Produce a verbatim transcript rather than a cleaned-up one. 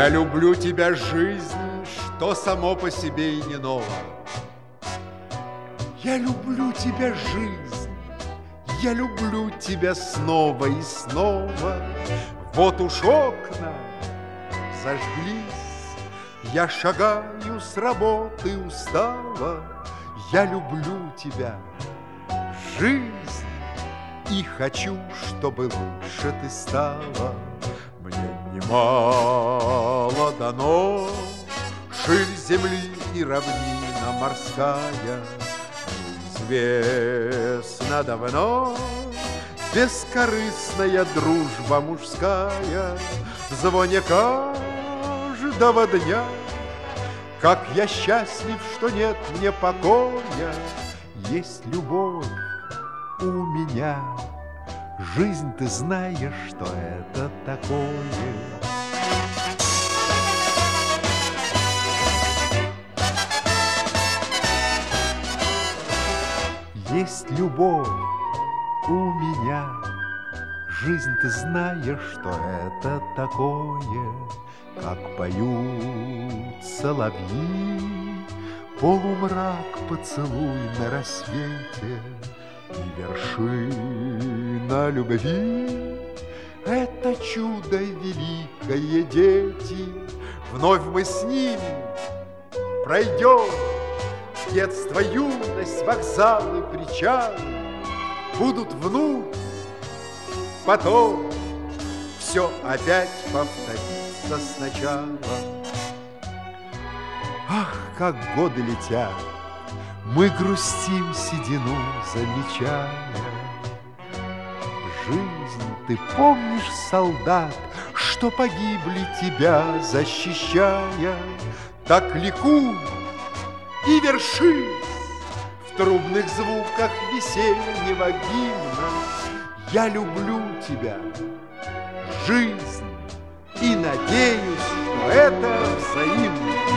Я люблю тебя, жизнь, что само по себе и не ново. Я люблю тебя, жизнь, я люблю тебя снова и снова. Вот уж окна зажглись, я шагаю с работы устава. Я люблю тебя, жизнь, и хочу, чтобы лучше ты стала. Мне немало дано, ширь земли и равнина морская. Известно давно бескорыстная дружба мужская. В звоне каждого дня, как я счастлив, что нет мне покоя. Есть любовь у меня. Жизнь, ты знаешь, что это такое. Есть любовь у меня. Жизнь, ты знаешь, что это такое. Как поют соловьи, полумрак поцелуй на рассвете. И вершина любви — это чудо великое, дети. Вновь мы с ними пройдем детство, юность, вокзалы, причалы. Будут вновь, потом все опять повторится сначала. Ах, как годы летят, мы грустим, седину замечая. Жизнь, ты помнишь солдат, что погибли тебя защищая? Так ликуй и вершись в трубных звуках весеннего гимна. Я люблю тебя, жизнь, и надеюсь, что это взаимно.